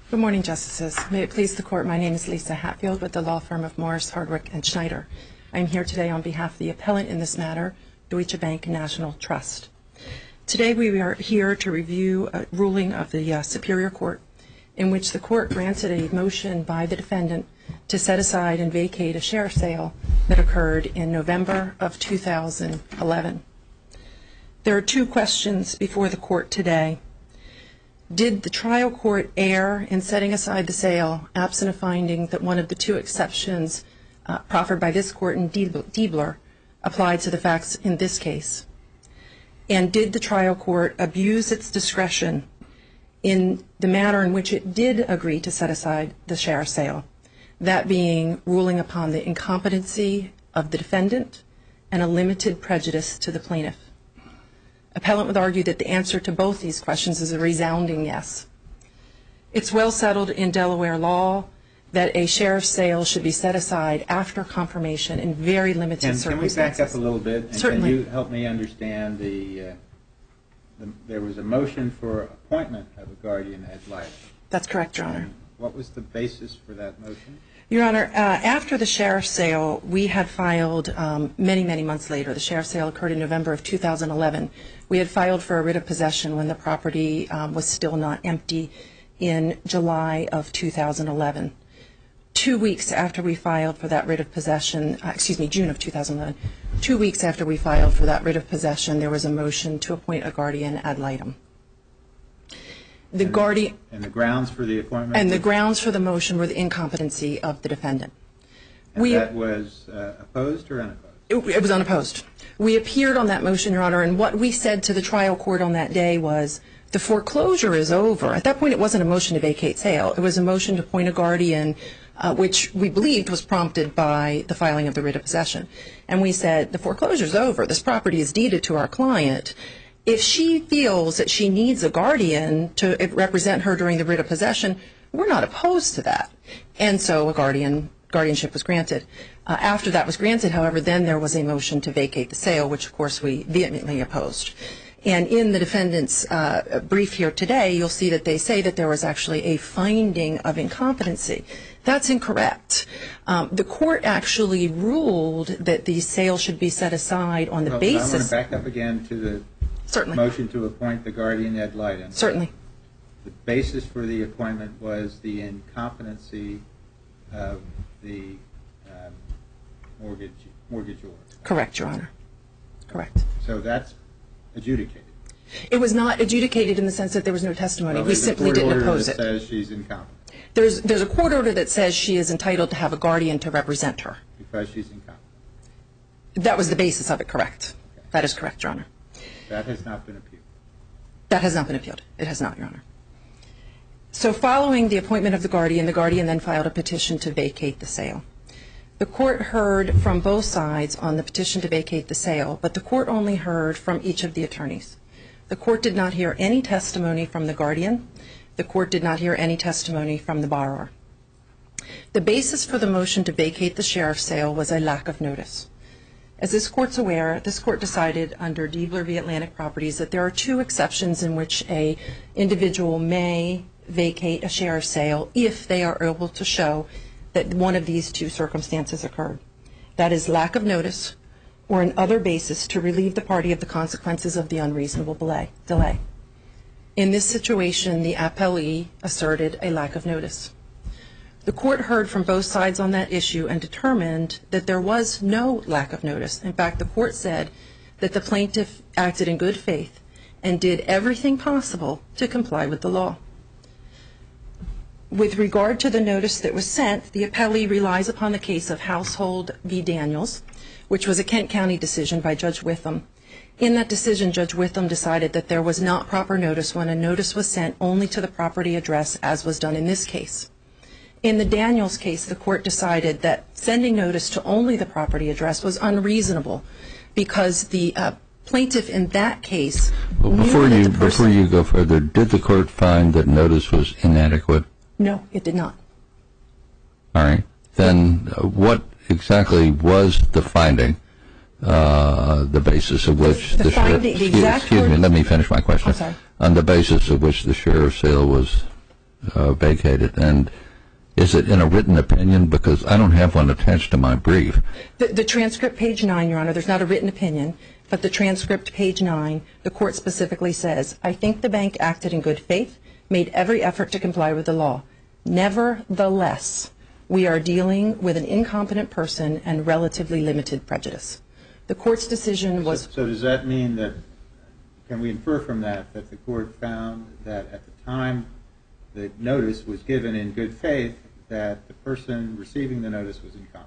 Good morning, Justices. May it please the Court, my name is Lisa Hatfield with the law firm of Morris, Hardwick & Schneider. I am here today on behalf of the appellant in this matter, Deutsche Bank National Trust. Today we are here to review a ruling of the Superior Court in which the Court granted a motion by the defendant to set aside and vacate a share sale that occurred in November of 2011. There are two questions before the Court today. Did the trial court err in setting aside the sale, absent a finding that one of the two exceptions proffered by this Court in Diebler applied to the facts in this case? And did the trial court abuse its discretion in the manner in which it did agree to set aside the share sale, that being ruling upon the incompetency of the defendant and a limited prejudice to the plaintiff? Appellant would argue that the answer to both these questions is a resounding yes. It's well settled in Delaware law that a share sale should be set aside after confirmation in very limited circumstances. Can we back up a little bit? And certainly. Can you help me understand there was a motion for appointment of a guardian ad litem? That's correct, Your Honor. And what was the basis for that motion? Your Honor, after the share sale, we had filed many months later. The share sale occurred in November of 2011. We had filed for a writ of possession when the property was still not empty in July of 2011. 2 weeks after we filed for that writ of possession, June of 2011, 2 weeks after we filed for that writ of possession, there was a motion to appoint a guardian ad litem. And the grounds for the appointment? And the grounds for the motion were the incompetency of the defendant. And that was opposed or unopposed? It was unopposed. We appeared on that motion, Your Honor, and what we said to the trial court on that day was the foreclosure is over. At that point, it wasn't a motion to vacate sale. It was a motion to appoint a guardian, which we believed was prompted by the filing of the writ of possession. And we said the foreclosure is over. This property is deeded to our client. If she feels that she needs a guardian to represent her during the writ of possession, we're not opposed to that. And so a guardianship was granted. After that was granted, however, then there was a motion to vacate the sale, which, of course, we vehemently opposed. And in the defendant's brief here today, you'll see that they say that there was actually a finding of incompetency. That's incorrect. The court actually ruled that the sale should be set aside on the basis. I want to back up again to the motion to appoint the guardian ad litem. Certainly. The basis for the appointment was the incompetency of the mortgagor. Correct, Your Honor. Correct. So that's adjudicated. It was not adjudicated in the sense that there was no testimony. We simply didn't oppose it. There's a court order that says she's incompetent. There's a court order that says she is entitled to have a guardian to represent her. Because she's incompetent. That was the basis of it, correct. Okay. That is correct, Your Honor. That has not been appealed. That has not been appealed. It has not, Your Honor. So following the appointment of the guardian then filed a petition to vacate the sale. The court heard from both sides on the petition to vacate the sale, but the court only heard from each of the attorneys. The court did not hear any testimony from the guardian. The court did not hear any testimony from the borrower. The basis for the motion to vacate the sheriff's sale was a lack of notice. As this court's aware, this court decided under Diebler v. Atlantic Properties that there are two exceptions in which an individual may vacate a sheriff's sale if they are able to show that one of these two circumstances occurred. That is lack of notice or an other basis to relieve the party of the consequences of the unreasonable delay. In this situation, the appellee asserted a lack of notice. The court heard from both sides on that issue and determined that there was no lack of notice. In fact, the court said that the plaintiff acted in good faith and did everything possible to comply with the law. With regard to the notice that was sent, the appellee relies upon the case of Household v. Daniels, which was a Kent County decision by Judge Witham. In that decision, Judge Witham decided that there was not proper notice when a notice was sent only to the property address, as was done in this case. In the Daniels case, the court decided that sending notice to only the property address was unreasonable because the plaintiff in that case knew that the person... Before you go further, did the court find that notice was inadequate? No, it did not. All right. Then what exactly was the finding, the basis of which the sheriff... Excuse me, let me finish my question. I'm sorry. On the basis of which the sheriff's sale was vacated? And is it in a written opinion? Because I don't have one attached to my brief. The transcript, page 9, Your Honor, there's not a written opinion, but the transcript, page 9, the court specifically says, I think the bank acted in good faith, made every effort to comply with the law. Nevertheless, we are dealing with an incompetent person and relatively limited prejudice. The court's decision was... So does that mean that, can we infer from that the court found that at the time the notice was given in good faith, that the person receiving the notice was incompetent?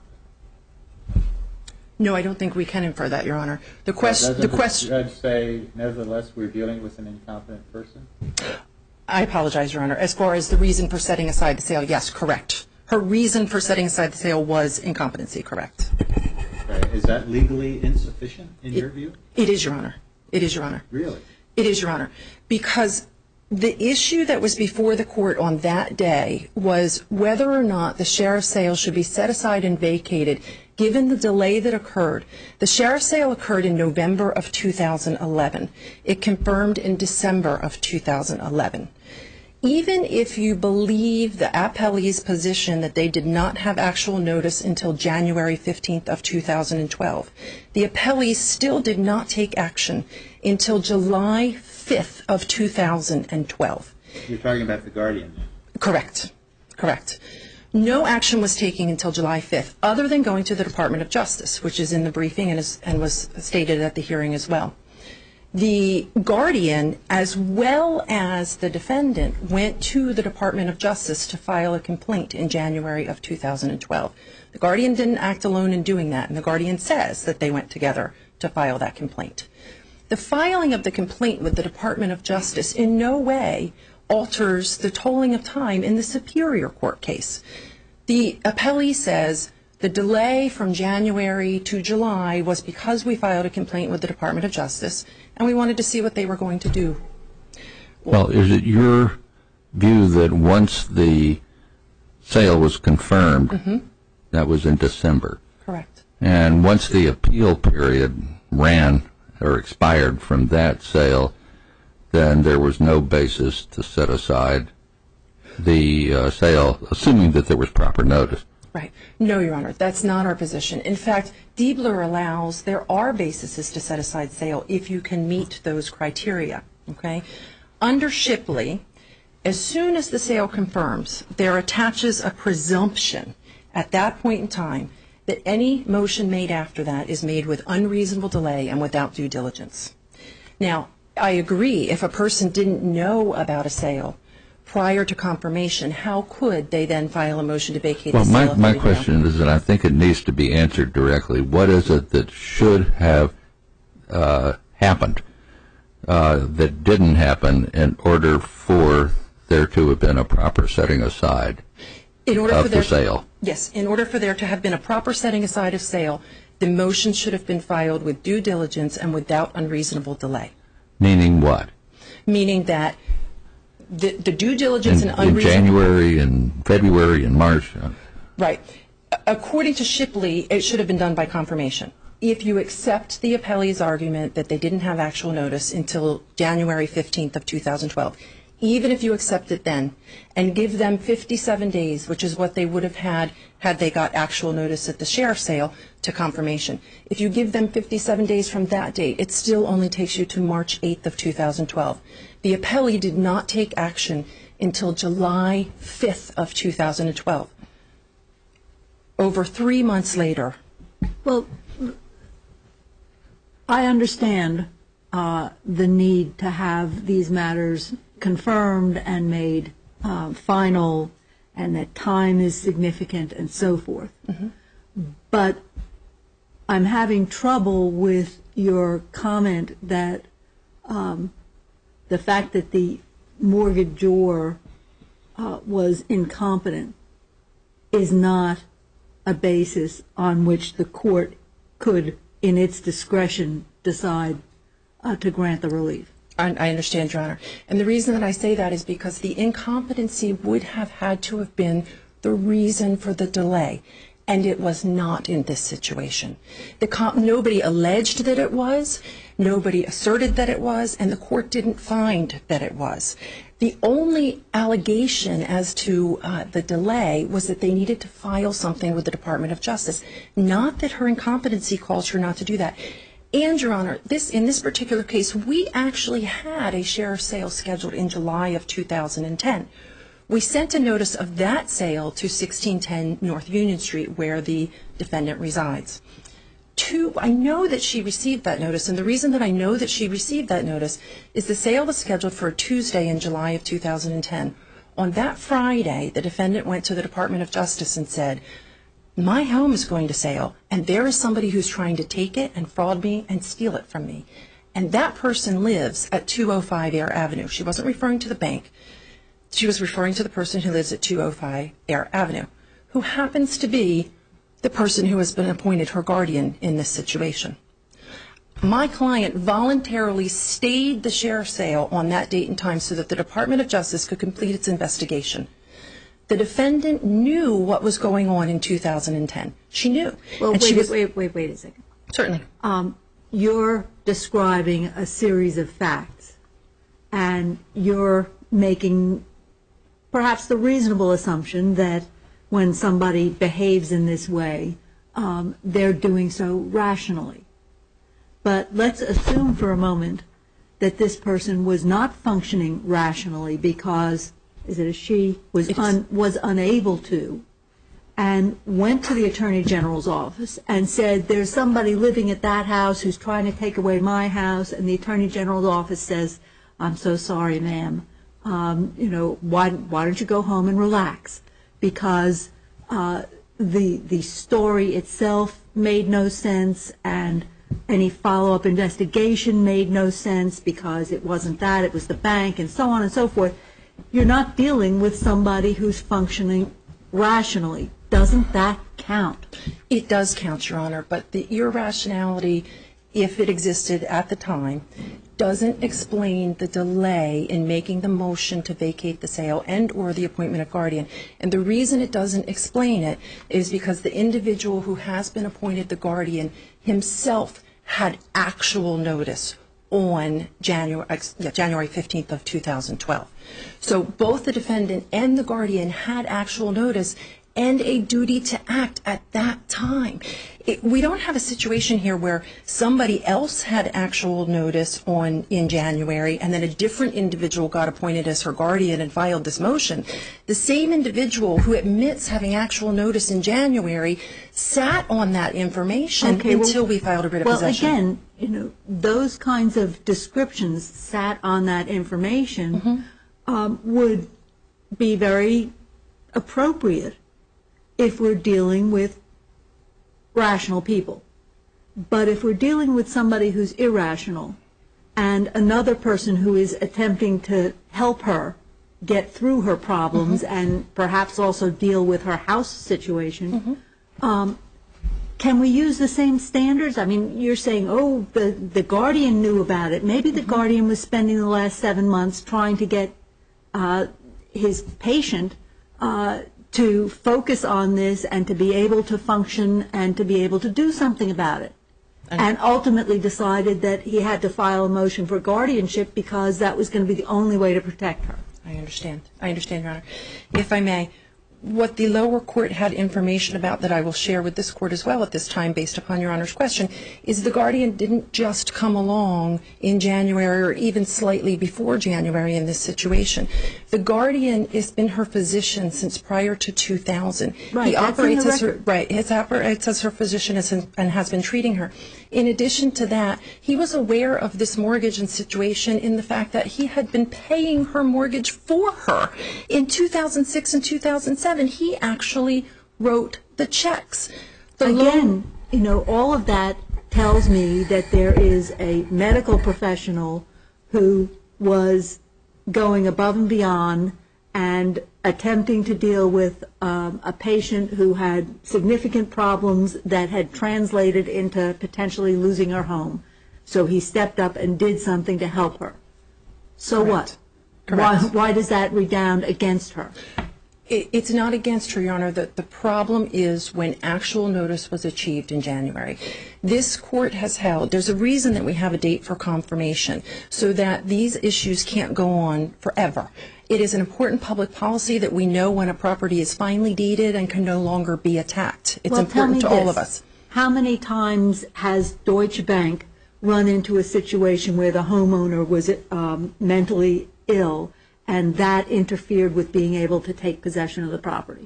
No, I don't think we can infer that, Your Honor. Doesn't the judge say, nevertheless, we're dealing with an incompetent person? I apologize, Your Honor. As far as the reason for setting aside the sale, yes, correct. Her reason for setting aside the sale was incompetency, correct. Okay. Is that legally insufficient in your view? It is, Your Honor. It is, Your Honor. Really? It is, Your Honor. Because the issue that was before the court on that day was whether or not the sheriff's sale should be set aside and vacated given the delay that occurred. The sheriff's sale occurred in November of 2011. It confirmed in December of 2011. Even if you believe the appellee's position that they did not have actual notice until January 15th of 2012, the appellee still did not take action until July 5th of 2012. You're talking about the Guardian? Correct. Correct. No action was taken until July 5th, other than going to the Department of Justice, which is in the briefing and was stated at the hearing as well. The Guardian, as well as the defendant, went to the Department of Justice to file a complaint in January of 2012. The Guardian didn't act alone in doing that, and the Guardian says that they went together to file that complaint. The filing of the complaint with the Department of Justice in no way alters the tolling of time in the Superior Court case. The appellee says the delay from January to July was because we filed a complaint with the Department of Justice and we wanted to see what they were going to do. Well, is it your view that once the sale was confirmed, that was in December? Correct. And once the appeal period ran or expired from that sale, then there was no basis to set aside the sale, assuming that there was proper notice? Right. No, Your Honor, that's not our position. In fact, Diebler allows there are bases to set aside sale if you can meet those criteria. Okay? Under Shipley, as soon as the sale confirms, there attaches a presumption at that point in time that any motion made after that is made with unreasonable delay and without due diligence. Now, I agree, if a person didn't know about a sale prior to confirmation, how could they then file a motion to vacate the sale? Well, my question is, and I think it needs to be answered directly, what is it that should have happened that didn't happen in order for there to have been a proper setting aside of the sale? Yes. In order for there to have been a proper setting aside of sale, the motion should have been filed with due diligence and without unreasonable delay. Meaning what? Meaning that the due diligence and unreasonable... In January and February and March. Right. According to Shipley, it should have been done by confirmation. If you accept the appellee's argument that they didn't have actual notice until January 15th of 2012, even if you accept it then and give them 57 days, which is what they would have had they got actual notice at the sheriff's sale, to confirmation. If you give them 57 days from that date, it still only takes you to March 8th of 2012. The appellee did not take action until July 5th of 2012. Over 3 months later. Well, I understand the need to have these matters confirmed and made final, and that time is significant and so forth. But I'm having trouble with your comment that the fact that the mortgagor was incompetent is not a basis on which the court could, in its discretion, decide to grant the relief. I understand, Your Honor. And the reason that I say that is because the incompetency would have had to have been the reason for the delay. and it was not in this situation. Nobody alleged that it was, nobody asserted that it was, and the court didn't find that it was. The only allegation as to the delay was that they needed to file something with the Department of Justice, not that her incompetency caused her not to do that. And, Your Honor, in this particular case, we actually had a share of sale scheduled in July of 2010. We sent a notice of that sale to 1610 North Union Street, where the defendant resides. I know that she received that notice, and the reason that I know that she received that notice is the sale was scheduled for a Tuesday in July of 2010. On that Friday, the defendant went to the Department of Justice and said, my home is going to sale, and there is somebody who's trying to take it and fraud me and steal it from me. And that person lives at 205 Air Avenue. She wasn't referring to the bank. She was referring to the person who lives at 205 Air Avenue, who happens to be the person who has been appointed her guardian in this situation. My client voluntarily stayed the share sale on that date and time so that the Department of Justice could complete its investigation. The defendant knew what was going on in 2010. She knew. Well, wait a second. Certainly. You're describing a series of facts, and you're making perhaps the reasonable assumption that when somebody behaves in this way, they're doing so rationally. But let's assume for a moment that this person was not functioning rationally because, is it a she, was unable to, and went to the Attorney General's office and said, there's somebody living at that house who's trying to take away my house, and the Attorney General's office says, I'm so sorry, ma'am. Why don't you go home and relax? Because the story itself made no sense, and any follow-up investigation made no sense because it wasn't that, it was the bank, and so on and so forth. You're not dealing with somebody who's functioning rationally. Doesn't that count? It does count, Your Honor, but the irrationality, if it existed at the time, doesn't explain the delay in making the motion to vacate the sale and or the appointment of guardian. And the reason it doesn't explain it is because the individual who has been appointed the guardian himself had actual notice on January 15th of 2012. So both the defendant and the guardian had actual notice and a duty to act at that time. We don't have a situation here where somebody else had actual notice in January and then a different individual got appointed as her guardian and filed this motion. The same individual who admits having actual notice in January sat on that information until we filed a writ of possession. Well, again, those kinds of descriptions sat on that information would be very appropriate if we're dealing with rational people. But if we're dealing with somebody who's irrational and another person who is attempting to help her get through her problems and perhaps also deal with her house situation, can we use the same standards? I mean, you're saying, oh, the guardian knew about it. Maybe the guardian was spending the last 7 months trying to get his patient to focus on this and to be able to function and to be able to do something about it. And ultimately decided that he had to file a motion for guardianship because that was going to be the only way to protect her. I understand, Your Honor. If I may, what the lower court had information about that I will share with this court as well at this time based upon Your Honor's question is the guardian didn't just come along in January or even slightly before January in this situation. The guardian has been her physician since prior to 2000. Right, he that's operates in the as her, record. right, he operates as her physician and has been treating her. In addition to that, he was aware of this mortgage and situation in the fact that he had been paying her mortgage for her in 2006 and 2007. He actually wrote the checks. Again, all of that tells me that there is a medical professional who was going above and beyond and attempting to deal with a patient who had significant problems that had translated into potentially losing her home. So he stepped up and did something to help her. So Correct. what? Correct. Why does that redound against her? It's not against her, Your Honor. The problem is when actual notice was achieved in January. This court has held, there's a reason that we have a date for confirmation, so that these issues can't go on forever. It is an important public policy that we know when a property is finally deeded and can no longer be attacked. It's important to all of us. How many times has Deutsche Bank run into a situation where the homeowner was mentally ill and that interfered with being able to take possession of the property?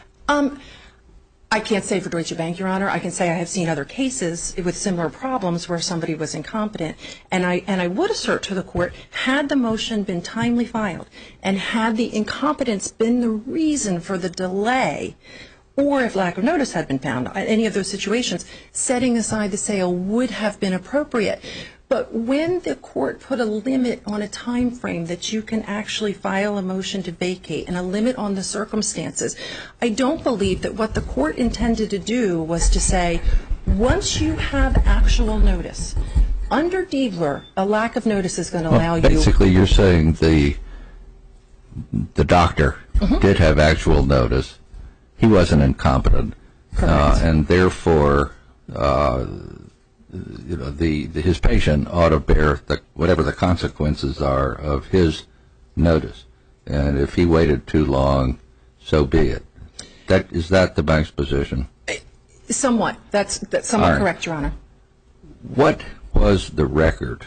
I can't say for Deutsche Bank, Your Honor. I can say I have seen other cases with similar problems where somebody was incompetent. And I would assert to the court, had the motion been timely filed and had the incompetence been the reason for the delay, or if lack of notice had been found, any of those situations, setting aside the sale would have been appropriate. But when the court put a limit on a time frame that you can actually file a motion to vacate and a limit on the circumstances, I don't believe that what the court intended to do was to say, once you have actual notice, under Diebler, a lack of notice is going to allow you. Basically, you're saying the doctor did have actual notice. He wasn't incompetent. Correct. And therefore, his patient ought to bear whatever the consequences are of his notice. And if he waited too long, so be it. Is that the bank's position? Somewhat. That's somewhat correct, Your Honor. What was the record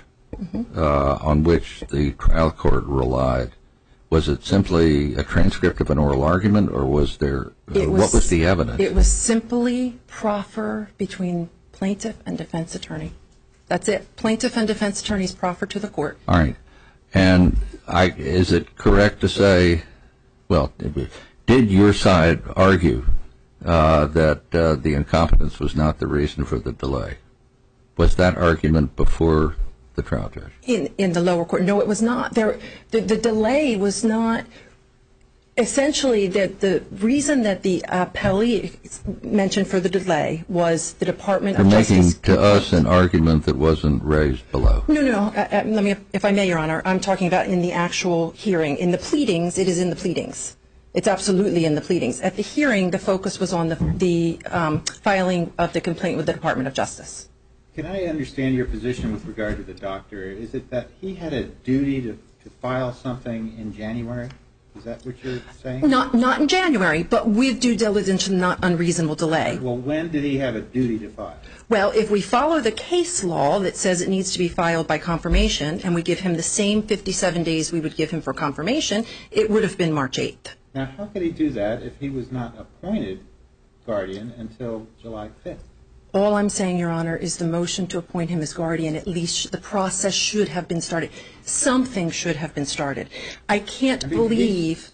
on which the trial court relied? Was it simply a transcript of an oral argument, or was there what was the evidence? It was simply proffer between plaintiff and defense attorney. That's it. Plaintiff and defense attorneys proffer to the court. All right. And is it correct to say, well, did your side argue that the incompetence was not the reason for the delay? Was that argument before the trial judge? In the lower court. No, it was not. The delay was not. Essentially, the reason that the appellee mentioned for the delay was the Department of Justice. You're making to us an argument that wasn't raised below. No. Let me, if I may, Your Honor, I'm talking about in the actual hearing. In the pleadings, it is in the pleadings. It's absolutely in the pleadings. At the hearing, the focus was on the filing of the complaint with the Department of Justice. Can I understand your position with regard to the doctor? Is it that he had a duty to file something in January? Is that what you're saying? Not in January, but with due diligence and not unreasonable delay. Well, when did he have a duty to file? Well, if we follow the case law that says it needs to be filed by confirmation, and we give him the same 57 days we would give him for confirmation, it would have been March 8th. Now, how could he do that if he was not appointed guardian until July 5th? All I'm saying, Your Honor, is the motion to appoint him as guardian, at least the process should have been started. Something should have been started. I can't believe.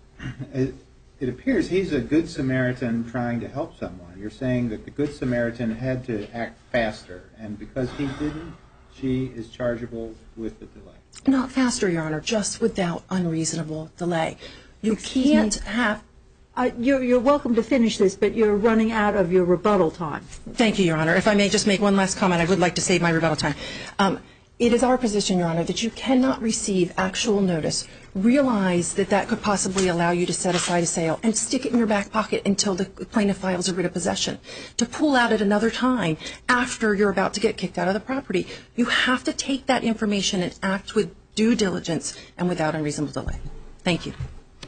It appears he's a good Samaritan trying to help someone. You're saying that the good Samaritan had to act faster, and because he didn't, she is chargeable with the delay. Not faster, Your Honor, just without unreasonable delay. You can't have. You're welcome to finish this, but you're running out of your rebuttal time. Thank you, Your Honor. If I may just make one last comment, I would like to save my rebuttal time. It is our position, Your Honor, that you cannot receive actual notice, realize that that could possibly allow you to set aside a sale, and stick it in your back pocket until the plaintiff files a writ of possession. To pull out at another time after you're about to get kicked out of the property, you have to take that information and act with due diligence and without unreasonable delay. Thank you.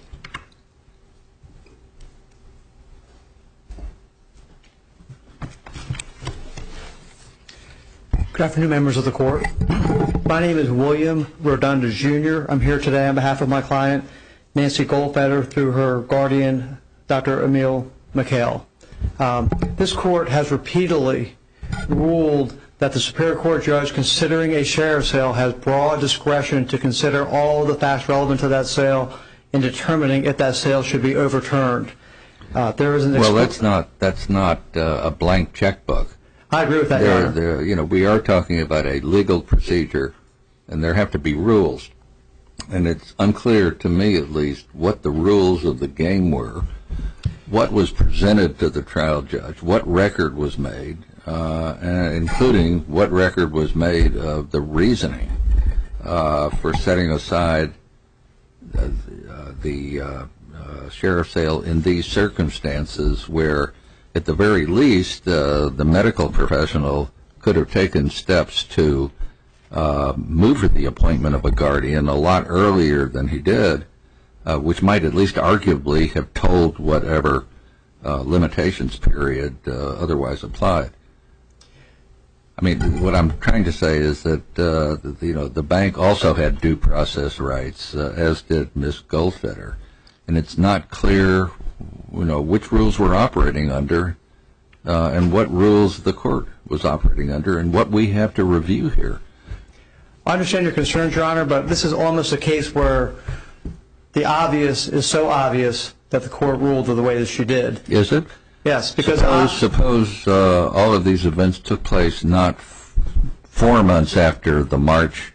Good afternoon, members of the court. My name is William Rodunda, Jr. I'm here today on behalf of my client, Nancy Goldfeder, through her guardian, Dr. Emil McHale. This court has repeatedly ruled that the Superior Court judge considering a share sale has broad discretion to consider all the facts relevant to that sale in determining if that sale should be overturned. Well, that's not a blank checkbook. I agree with that, Your Honor. We are talking about a legal procedure, and there have to be rules. And it's unclear to me, at least, what the rules of the game were, what was presented to the trial judge, what record was made, including what record was made of the reasoning for setting aside the sheriff's sale in these circumstances where, at the very least, the medical professional could have taken steps to move for the appointment of a guardian a lot earlier than he did, which might at least arguably have told whatever limitations period otherwise applied. I mean, what I'm trying to say is that the bank also had due process rights, as did Ms. Goldfeder, and it's not clear, which rules we're operating under, and what rules the court was operating under, and what we have to review here. I understand your concerns, Your Honor, but this is almost a case where the obvious is so obvious that the court ruled the way that she did. Is it? Yes, because suppose all of these events took place not 4 months after the March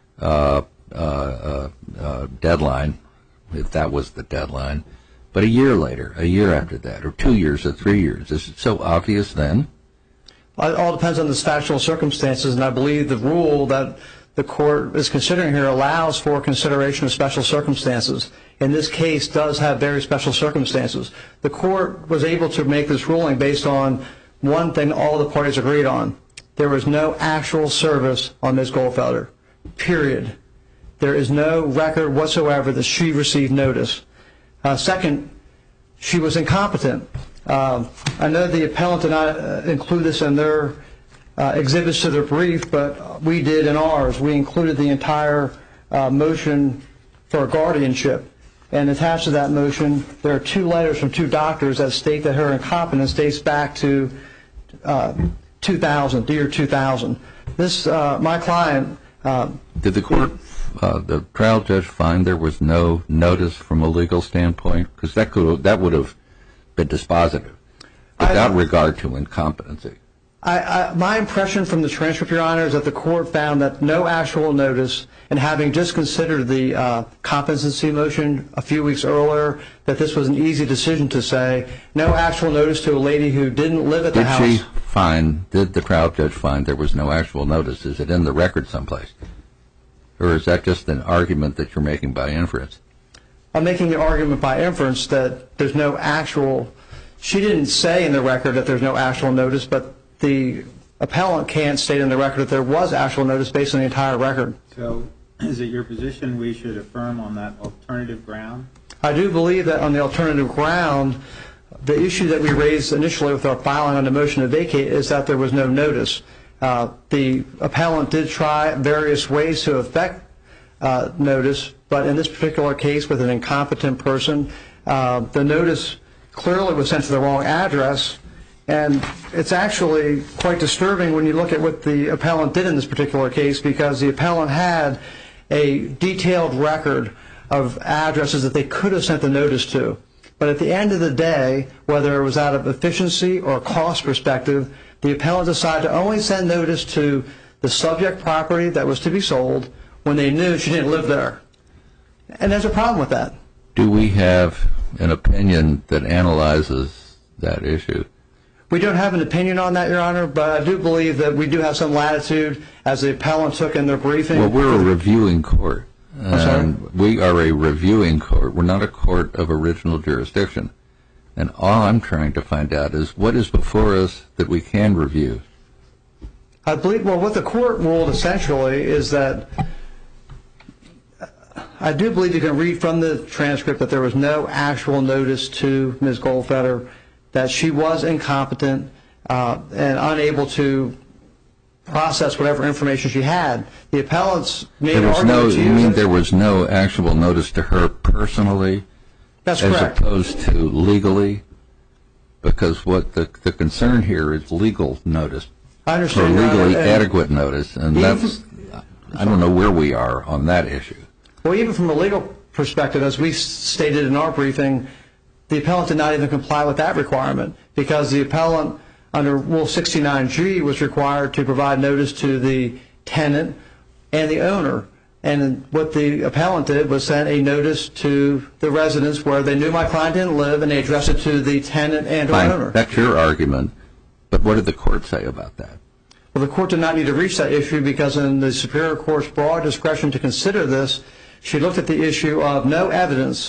deadline, if that was the deadline, but a year later, a year after that, or 2 years or 3 years. Is it so obvious then? It all depends on the factual circumstances, and I believe the rule that the court is considering here allows for consideration of special circumstances. In this case, does have very special circumstances. The court was able to make this ruling based on one thing all the parties agreed on. There was no actual service on Ms. Goldfelder, period. There is no record whatsoever that she received notice. Second, she was incompetent. I know the appellant did not include this in their exhibits to their brief, but we did in ours. We included the entire motion for guardianship. And attached to that motion, there are 2 letters from 2 doctors that state that her incompetence dates back to 2000, the year 2000. This, my client... Did the court, the trial judge, find there was no notice from a legal standpoint? Because that would have been dispositive, without regard to incompetency. My impression from the transcript, Your Honor, is that the court found that no actual notice, and having just considered the competency motion a few weeks earlier, that this was an easy decision to say, no actual notice to a lady who didn't live at the house. Did the trial judge find there was no actual notice? Is it in the record someplace? Or is that just an argument that you're making by inference? I'm making the argument by inference that there's no actual... She didn't say in the record that there's no actual notice, but the appellant can't state in the record that there was actual notice based on the entire record. So is it your position we should affirm on that alternative ground? I do believe that on the alternative ground, the issue that we raised initially with our filing on the motion to vacate is that there was no notice. The appellant did try various ways to effect notice, but in this particular case with an incompetent person, the notice clearly was sent to the wrong address. And it's actually quite disturbing when you look at what the appellant did in this particular case, because the appellant had a detailed record of addresses that they could have sent the notice to. But at the end of the day, whether it was out of efficiency or cost perspective, the appellant decided to only send notice to the subject property that was to be sold when they knew she didn't live there. And there's a problem with that. Do we have an opinion that analyzes that issue? We don't have an opinion on that, Your Honor, but I do believe that we do have some latitude, as the appellant took in their briefing. Well, we're a reviewing court. I'm sorry? We are a reviewing court. We're not a court of original jurisdiction. And all I'm trying to find out is what is before us that we can review. I believe, well, what the court ruled essentially is that I do believe you can read from the transcript that there was no actual notice to Ms. Goldfeder, that she was incompetent and unable to process whatever information she had. The appellant's main argument to you... You mean there was no actual notice to her personally? That's correct. As opposed to legally? Because what the concern here is legal notice. I understand. Or legally adequate notice. And that's, I don't know where we are on that issue. Well, even from a legal perspective, as we stated in our briefing, the appellant did not even comply with that requirement, because the appellant under Rule 69G was required to provide notice to the tenant and the owner. And what the appellant did was send a notice to the residents where they knew my client didn't live, and they addressed it to the tenant and or owner. That's your argument. But what did the court say about that? Well, the court did not need to reach that issue, because in the Superior Court's broad discretion to consider this, she looked at the issue of no evidence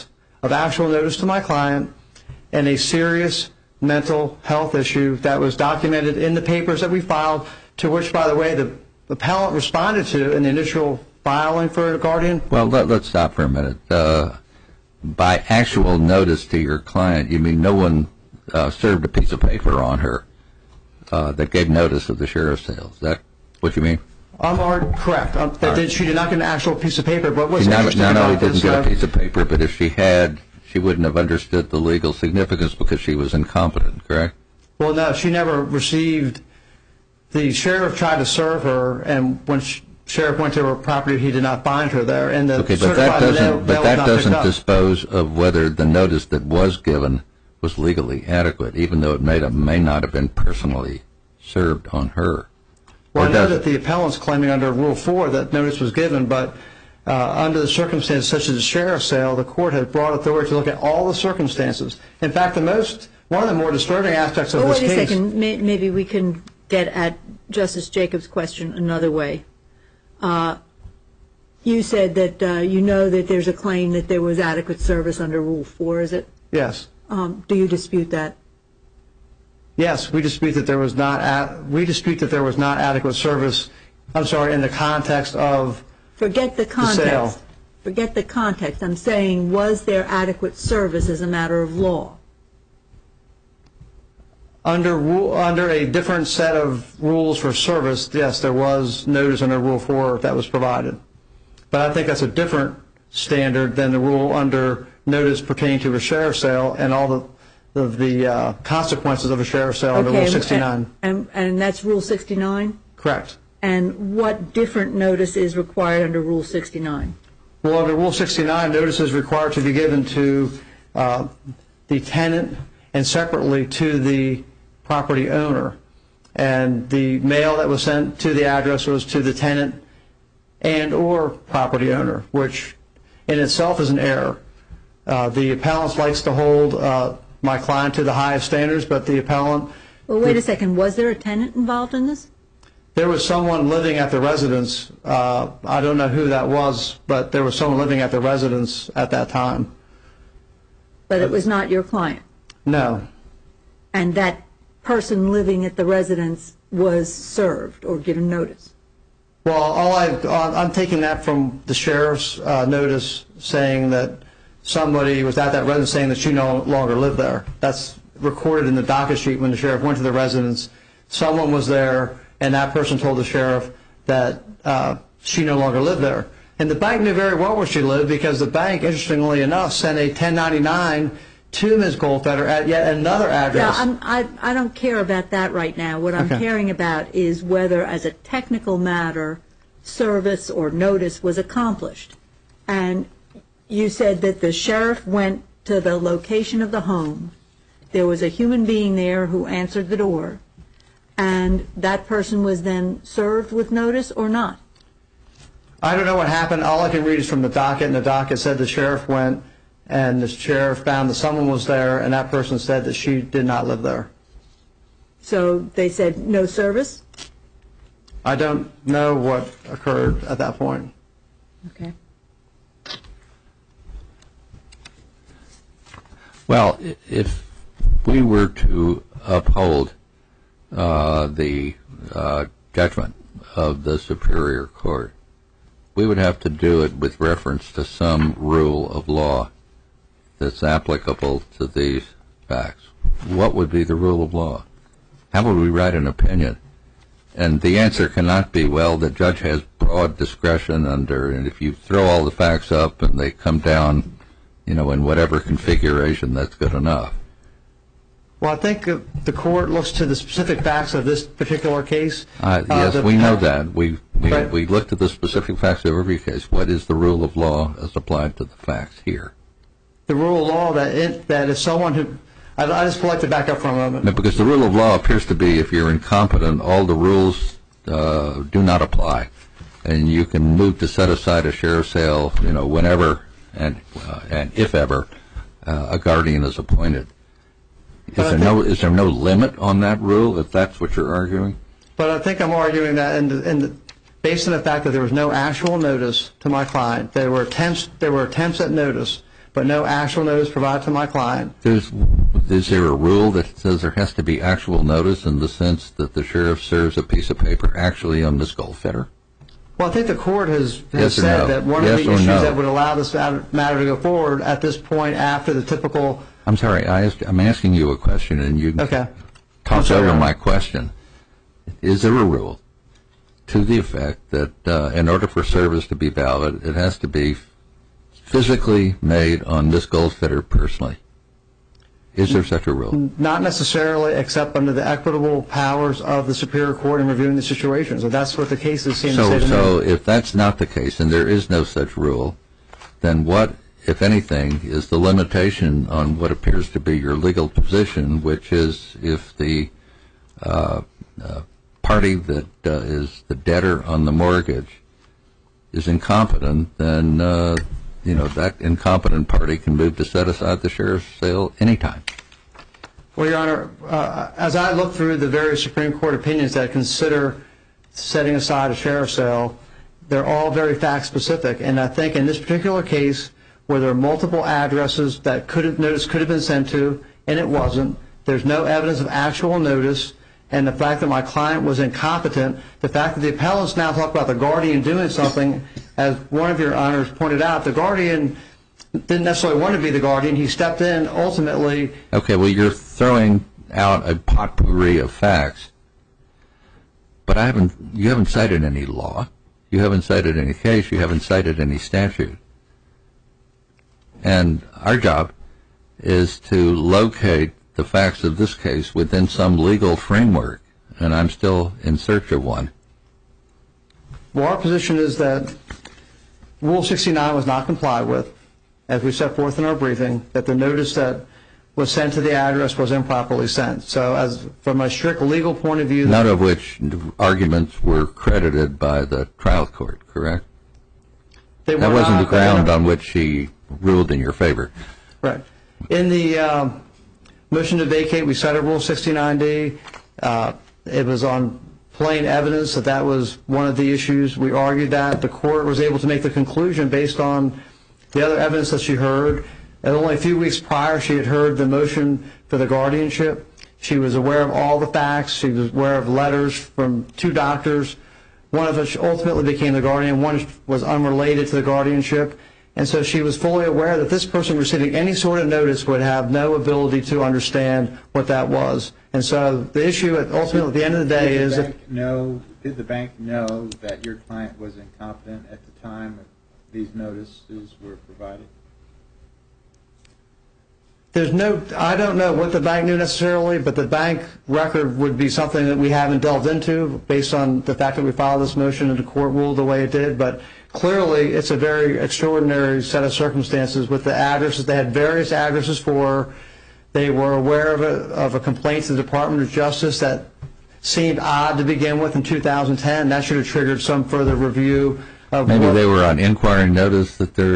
of actual notice to my client and a serious mental health issue that was documented in the papers that we filed, to which, by the way, the appellant responded to in the initial filing for a guardian. Well, let's stop for a minute. By actual notice to your client, you mean no one served a piece of paper on her that gave notice of the sheriff's sale? Is that what you mean? Correct. She did not get an actual piece of paper, but what's She interesting not only about this, didn't get a piece of paper, but if she had, she wouldn't have understood the legal significance because she was incompetent, correct? Well, no, she never received. The sheriff tried to serve her, and when sheriff went to her property, he did not find her there. And the Okay, but that doesn't dispose of whether the notice that was given was legally adequate, even though it may not have been personally served on her. Well, I know that the appellant's claiming under Rule 4 that notice was given, but under the circumstances such as the sheriff's sale, the court has broad authority to look at all the circumstances. In fact, one of the more disturbing aspects of this case... Wait a second. Maybe we can get at Justice Jacobs' question another way. You said that you know that there's a claim that there was adequate service under Rule 4, is it? Yes. Do you dispute that? Yes, we dispute that there was not adequate service. I'm sorry, in the context of Forget the context. The sale. Forget the context. I'm saying, was there adequate service as a matter of law? Under a different set of rules for service, yes, there was notice under Rule 4 that was provided. But I think that's a different standard than the rule under notice pertaining to a sheriff's sale and all the consequences of a sheriff's sale under Rule 69. And that's Rule 69? Correct. And what different notice is required under Rule 69? Well, under Rule 69, notice is required to be given to the tenant and separately to the property owner. And the mail that was sent to the address was to the tenant and or property owner, which in itself is an error. The appellant likes to hold my client to the highest standards, but the appellant... Well, wait a second. Was there a tenant involved in this? There was someone living at the residence. I don't know who that was, but there was someone living at the residence at that time. But it was not your client? No. And that person living at the residence was served or given notice? Well, I'm taking that from the sheriff's notice saying that somebody was at that residence saying that she no longer lived there. That's recorded in the docket sheet when the sheriff went to the residence. Someone was there, and that person told the sheriff that she no longer lived there. And the bank knew very well where she lived because the bank, interestingly enough, sent a 1099 to Ms. Goldfeder at yet another address. Yeah, I don't care about that right now. What I'm caring about is whether, as a technical matter, service or notice was accomplished. And you said that the sheriff went to the location of the home. There was a human being there who answered the door. And that person was then served with notice or not? I don't know what happened. All I can read is from the docket, and the docket said the sheriff went, and the sheriff found that someone was there, and that person said that she did not live there. So they said no service? I don't know what occurred at that point. Okay. Well, if we were to uphold the judgment of the Superior Court, we would have to do it with reference to some rule of law that's applicable to these facts. What would be the rule of law? How would we write an opinion? And the answer cannot be, well, the judge has broad discretion under, and if you throw all the facts up and they come down, you know, in whatever configuration, that's good enough. Well, I think the court looks to the specific facts of this particular case. Yes, we know that. We looked at the specific facts of every case. What is the rule of law as applied to the facts here? The rule of law that if someone who... I just would like to back up for a moment. Because the rule of law appears to be if you're incompetent, all the rules do not apply. And you can move to set aside a sheriff's sale, you know, whenever and if ever a guardian is appointed. Is there no limit on that rule, if that's what you're arguing? But I think I'm arguing that based on the fact that there was no actual notice to my client, there were attempts at notice, but no actual notice provided to my client. Is there a rule that says there has to be actual notice in the sense that the sheriff serves a piece of paper actually on Ms. Goldfeder? Well, I think the court has Yes or said no? that one Yes of the or issues no? that would allow this matter to go forward at this point after the typical... I'm sorry, I'm asking you a question, and you Okay. toss sorry, over Your my Honor. question. Is there a rule to the effect that in order for service to be valid, it has to be physically made on Ms. Goldfeder personally? Is there such a rule? Not necessarily, except under the equitable powers of the Superior Court in reviewing the situation. So that's what the cases seem to say to me. So if that's not the case, and there is no such rule, then what, if anything, is the limitation on what appears to be your legal position, which is if the party that is the debtor on the mortgage is incompetent, then that incompetent party can move to set aside the sheriff's sale anytime. Well, Your Honor, as I look through the various Supreme Court opinions that consider setting aside a sheriff's sale, they're all very fact-specific. And I think in this particular case, where there are multiple addresses that notice could have been sent to, and it wasn't, there's no evidence of actual notice, and the fact that my client was incompetent, the fact that the appellants now talk about the guardian doing something, as one of your honors pointed out, the guardian didn't necessarily want to be the guardian. He stepped in ultimately. Okay, well, you're throwing out a potpourri of facts, but you haven't cited any law. You haven't cited any case. You haven't cited any statute. And our job is to locate the facts of this case within some legal framework, and I'm still in search of one. Well, our position is that Rule 69 was not complied with, as we set forth in our briefing, that the notice that was sent to the address was improperly sent. So from a strict legal point of view... None of which arguments were credited by the trial court, correct? That wasn't the ground on which she ruled in your favor. Right. In the motion to vacate, we cited Rule 69D. It was on plain evidence that that was one of the issues. We argued that. The court was able to make the conclusion based on the other evidence that she heard. And only a few weeks prior, she had heard the motion for the guardianship. She was aware of all the facts. She was aware of letters from two doctors, one of which ultimately became the guardian. One was unrelated to the guardianship. And so she was fully aware that this person receiving any sort of notice would have no ability to understand what that was. And so the issue ultimately at the end of the day is... Did the bank know that your client was incompetent at the time these notices were provided? I don't know what the bank knew necessarily, but the bank record would be something that we haven't delved into based on the fact that we filed this motion and the court ruled the way it did. But clearly it's a very extraordinary set of circumstances with the addresses. They had various addresses for. They were aware of a complaint to the Department of Justice that seemed odd to begin with in 2010. That should have triggered some further review. Maybe they were on inquiry notice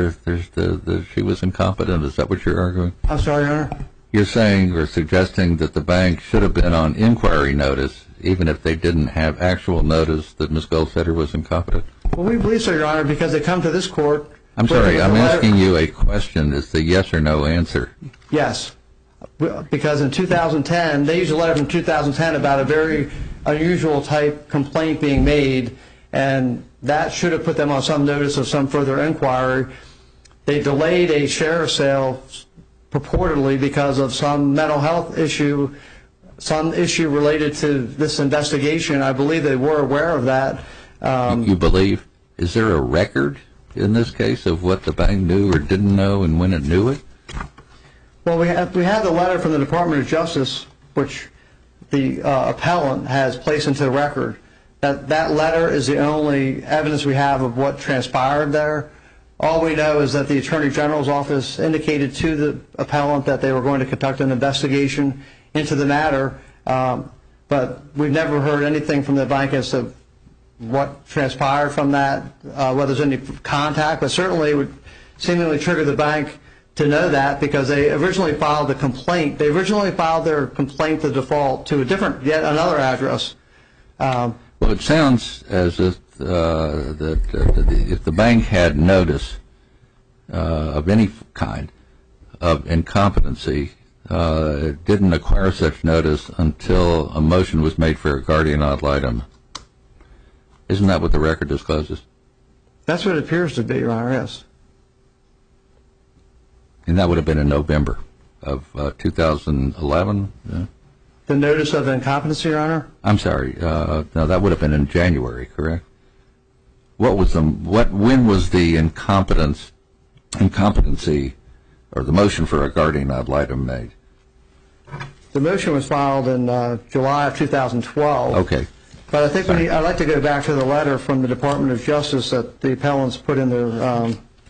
that she was incompetent. Is that what you're arguing? I'm sorry, Your Honor? You're saying or suggesting that the bank should have been on inquiry notice even if they didn't have actual notice that Ms. Goldfeder was incompetent? Well, we believe so, Your Honor, because they come to this court. I'm sorry, I'm asking you a question. Is the yes or no answer? Yes, because in 2010, they used a letter from 2010 about a very unusual type complaint being made, and that should have put them on some notice of some further inquiry. They delayed a sheriff's sale purportedly because of some mental health issue, some issue related to this investigation. I believe they were aware of that. You believe? Is there a record in this case of what the bank knew or didn't know and when it knew it? Well, we have the letter from the Department of Justice, which the appellant has placed into the record. That letter is the only evidence we have of what transpired there. All we know is that the Attorney General's office indicated to the appellant that they were going to conduct an investigation into the matter, but we've never heard anything from the bank as to what transpired from that, whether there's any contact, but certainly it would seemingly trigger the bank to know that because they originally filed the complaint. They originally filed their complaint to default to yet another address. Well, it sounds as if if the bank had notice of any kind of incompetency didn't acquire such notice until a motion was made for a guardian ad litem. Isn't that what the record discloses? That's what it appears to be, Your Honor, yes. And that would have been in November of 2011? Yeah. The notice of incompetency, Your Honor? I'm sorry. No, that would have been in January, correct? When was the incompetency or the motion for a guardian ad litem made? The motion was filed in July of 2012. Okay. But I think I'd like to go back to the letter from the Department of Justice that the appellants put in their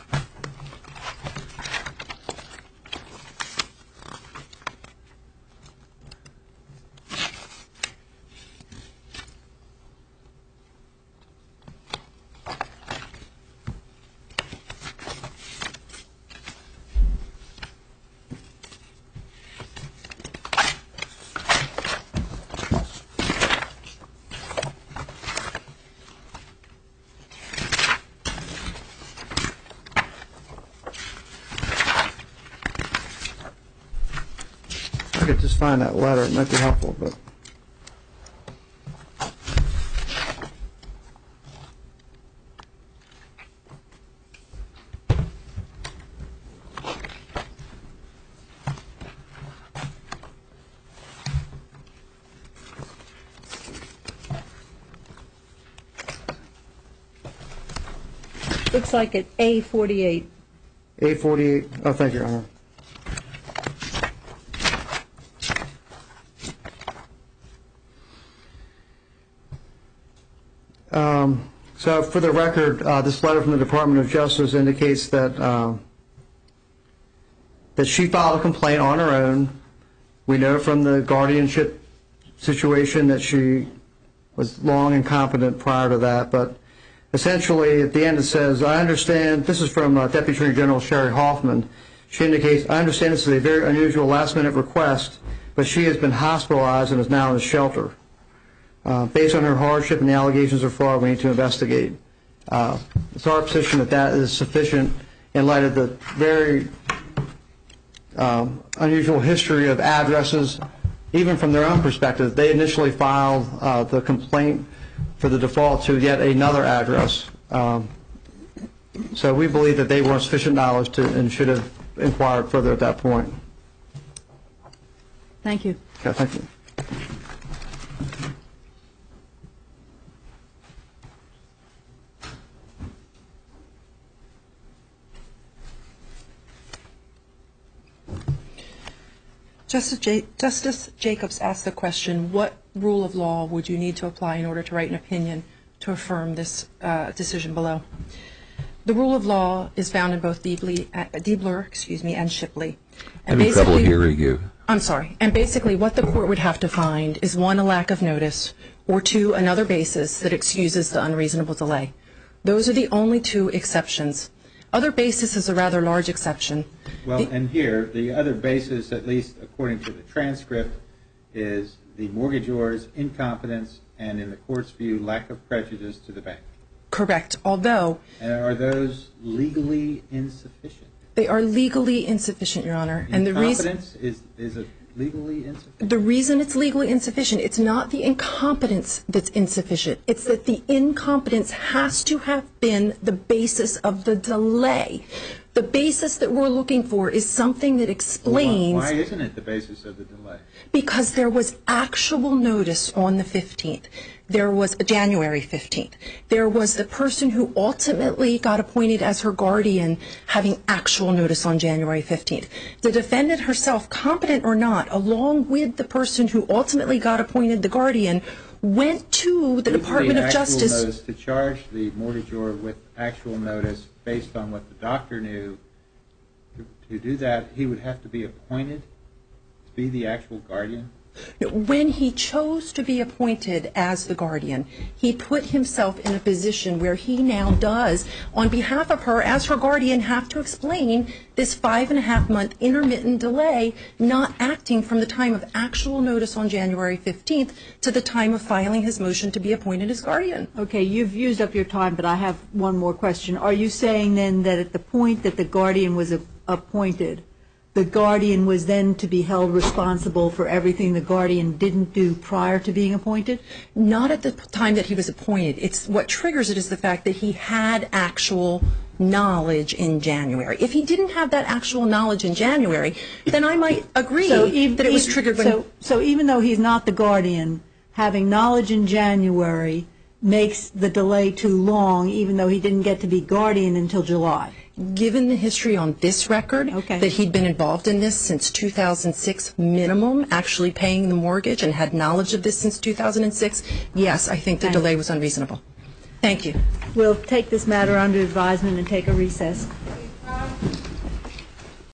I could just find that letter. It might be helpful, but Looks like it's A48. A48. Oh, thank you, Your Honor. So for the record, this letter from the Department of Justice indicates that she filed a complaint on her own. We know from the guardianship situation that she was long incompetent prior to that, but essentially at the end it says, I understand, this is from Deputy Attorney General Sherry Hoffman. She indicates, I understand this is a very unusual last-minute request, but she has been hospitalized and is now in a shelter. Based on her hardship and the allegations of fraud, we need to investigate. It's our position that that is sufficient in light of the very unusual history of addresses. Even from their own perspective, they initially filed the complaint for the default to yet another address. So we believe that they weren't sufficient knowledge to and should have inquired further at that point. Thank you. Okay, thank you. Justice Jacobs asked the question, what rule of law would you need to apply in order to write an opinion to affirm this decision below? The rule of law is found in both Diebler and Shipley. I'm having trouble hearing you. I'm sorry. And basically what the court would have to find is, one, a lack of notice, or two, another basis that excuses the unreasonable delay. Those are the only two exceptions. Other basis is a rather large exception. Well, and here, the other basis, at least according to the transcript, is the mortgagor's incompetence and, in the court's view, lack of prejudice to the bank. Correct. Although... And are those legally insufficient? They are legally insufficient, Your Honor. And incompetence is it legally insufficient? The reason it's legally insufficient, it's not the incompetence that's insufficient. It's that the incompetence has to have been the basis of the delay. The basis that we're looking for is something that explains... Well, why isn't it the basis of the delay? Because there was actual notice on the 15th. There was January 15th. There was the person who ultimately got appointed as her guardian having actual notice on January 15th. The defendant herself, competent or not, along with the person who ultimately got appointed the guardian, went to the Department of Justice... Actual notice to charge the mortgagor with actual notice based on what the doctor knew. To do that, he would have to be appointed to be the actual guardian? When he chose to be appointed as the guardian, he put himself in a position where he now does, on behalf of her as her guardian, have to explain this 5.5-month intermittent delay, not acting from the time of actual notice on January 15th to the time of filing his motion to be appointed as guardian. Okay, you've used up your time, but I have one more question. Are you saying then that at the point that the guardian was appointed, the guardian was then to be held responsible for everything the guardian didn't do prior to being appointed? Not at the time that he was appointed. It's what triggers it is the fact that he had actual knowledge in January. If he didn't have that actual knowledge in January, then I might agree that it was triggered when... So even though he's not the guardian, having knowledge in January makes the delay too long, even though he didn't get to be guardian until July? Given the history on this record, Okay. that he'd been involved in this since 2006 minimum, actually paying the mortgage, and had knowledge of this since 2006, yes, I think the delay was unreasonable. Thank you. We'll take this matter under advisement and take a recess.